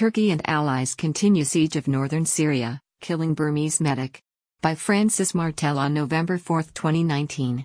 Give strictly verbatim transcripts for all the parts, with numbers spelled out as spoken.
Turkey and allies continue siege of northern Syria, killing Burmese medic. By Francis Martel on November fourth, twenty nineteen.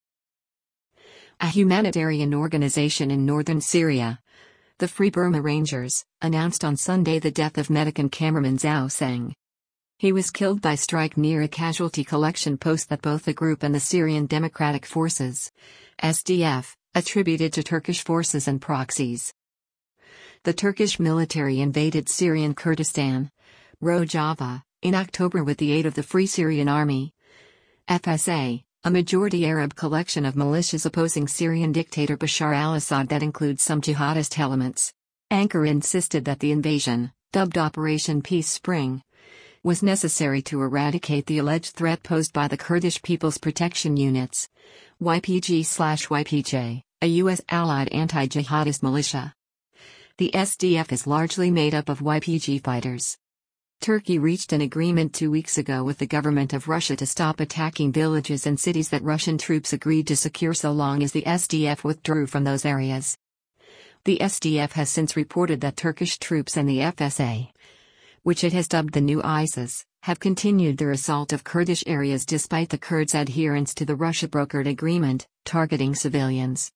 A humanitarian organization in northern Syria, the Free Burma Rangers, announced on Sunday the death of medic and cameraman Zhao Seng. He was killed by strike near a casualty collection post that both the group and the Syrian Democratic Forces, S D F, attributed to Turkish forces and proxies. The Turkish military invaded Syrian Kurdistan, Rojava, in October with the aid of the Free Syrian Army, F S A, a majority Arab collection of militias opposing Syrian dictator Bashar al-Assad that includes some jihadist elements. Ankara insisted that the invasion, dubbed Operation Peace Spring, was necessary to eradicate the alleged threat posed by the Kurdish People's Protection Units, Y P G/Y P J, a U S allied anti-jihadist militia. The S D F is largely made up of Y P G fighters. Turkey reached an agreement two weeks ago with the government of Russia to stop attacking villages and cities that Russian troops agreed to secure so long as the S D F withdrew from those areas. The S D F has since reported that Turkish troops and the F S A, which it has dubbed the new ISIS, have continued their assault of Kurdish areas despite the Kurds' adherence to the Russia-brokered agreement, targeting civilians.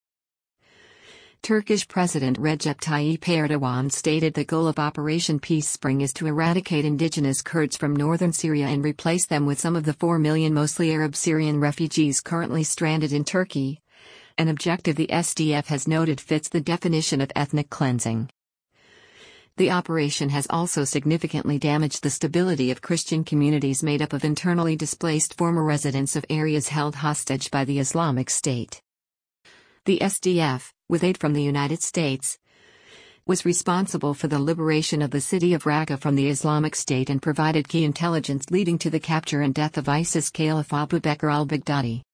Turkish President Recep Tayyip Erdogan stated the goal of Operation Peace Spring is to eradicate indigenous Kurds from northern Syria and replace them with some of the four million mostly Arab Syrian refugees currently stranded in Turkey, an objective the S D F has noted fits the definition of ethnic cleansing. The operation has also significantly damaged the stability of Christian communities made up of internally displaced former residents of areas held hostage by the Islamic State. The S D F, with aid from the United States, was responsible for the liberation of the city of Raqqa from the Islamic State and provided key intelligence leading to the capture and death of ISIS Caliph Abu Bakr al-Baghdadi.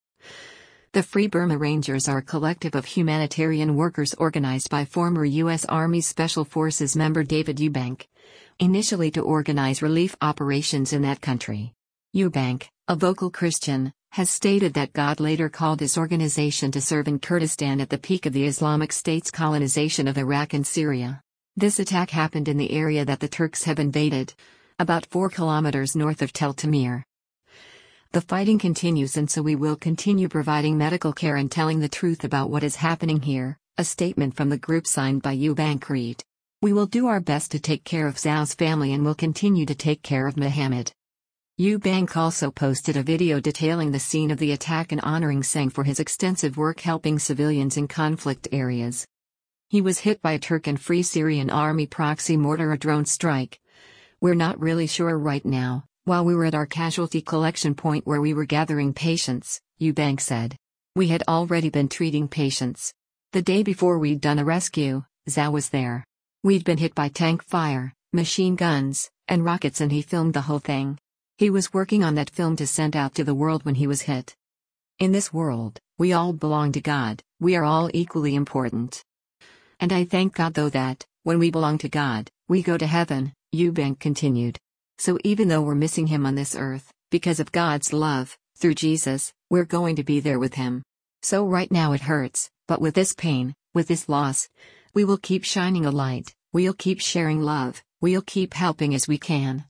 The Free Burma Rangers are a collective of humanitarian workers organized by former U S Army Special Forces member David Eubank, initially to organize relief operations in that country. Eubank, a vocal Christian, has stated that God later called his organization to serve in Kurdistan at the peak of the Islamic State's colonization of Iraq and Syria. This attack happened in the area that the Turks have invaded, about four kilometers north of Tel Tamir. The fighting continues and so we will continue providing medical care and telling the truth about what is happening here, a statement from the group signed by Eubank read. We will do our best to take care of Zhao's family and will continue to take care of Mohammed. Eubank also posted a video detailing the scene of the attack and honoring Seng for his extensive work helping civilians in conflict areas. He was hit by a Turk and Free Syrian Army proxy mortar or drone strike. We're not really sure right now, while we were at our casualty collection point where we were gathering patients, Eubank said. We had already been treating patients. The day before we'd done a rescue, Zhao was there. We'd been hit by tank fire, machine guns, and rockets and he filmed the whole thing. He was working on that film to send out to the world when he was hit. In this world, we all belong to God, we are all equally important. And I thank God though that, when we belong to God, we go to heaven, Eubank continued. So even though we're missing him on this earth, because of God's love, through Jesus, we're going to be there with him. So right now it hurts, but with this pain, with this loss, we will keep shining a light, we'll keep sharing love, we'll keep helping as we can.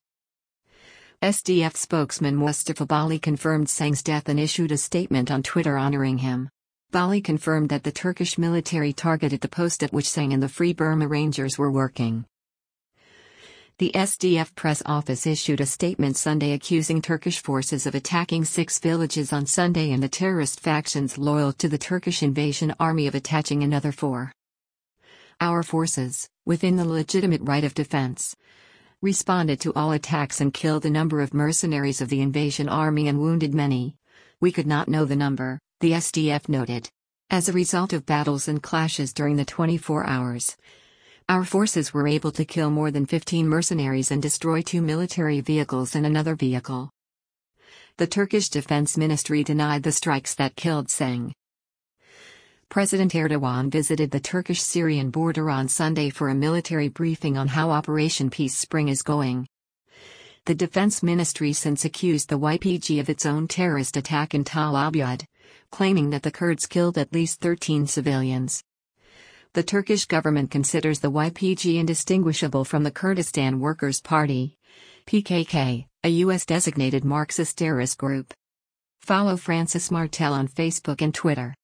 S D F spokesman Mustafa Bali confirmed Seng's death and issued a statement on Twitter honoring him. Bali confirmed that the Turkish military targeted the post at which Seng and the Free Burma Rangers were working. The S D F press office issued a statement Sunday accusing Turkish forces of attacking six villages on Sunday and the terrorist factions loyal to the Turkish invasion army of attaching another four. Our forces, within the legitimate right of defense, responded to all attacks and killed a number of mercenaries of the invasion army and wounded many. We could not know the number, the S D F noted. As a result of battles and clashes during the twenty-four hours, our forces were able to kill more than fifteen mercenaries and destroy two military vehicles and another vehicle. The Turkish Defense Ministry denied the strikes that killed Seng. President Erdogan visited the Turkish-Syrian border on Sunday for a military briefing on how Operation Peace Spring is going. The Defense Ministry since accused the Y P G of its own terrorist attack in Tal Abyad, claiming that the Kurds killed at least thirteen civilians. The Turkish government considers the Y P G indistinguishable from the Kurdistan Workers' Party, P K K, a U S-designated Marxist terrorist group. Follow Francis Martel on Facebook and Twitter.